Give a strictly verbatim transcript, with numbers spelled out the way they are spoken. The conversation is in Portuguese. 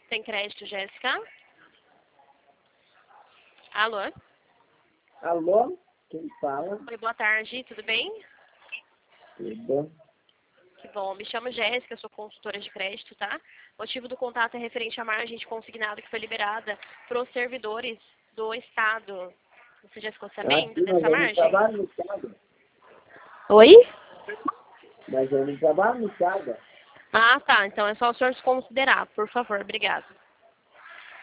Tem crédito, Jéssica? Alô? Alô? Quem fala? Oi, boa tarde, tudo bem? Tudo. Que bom, me chamo Jéssica, sou consultora de crédito, tá? O motivo do contato é referente à margem de consignado que foi liberada para os servidores do Estado. Você já ficou sabendo Aqui, mas dessa eu não margem? trabalho no Estado. Oi? Mas eu não trabalho no Estado. Ah, tá. Então é só o senhor se considerar, por favor. Obrigada.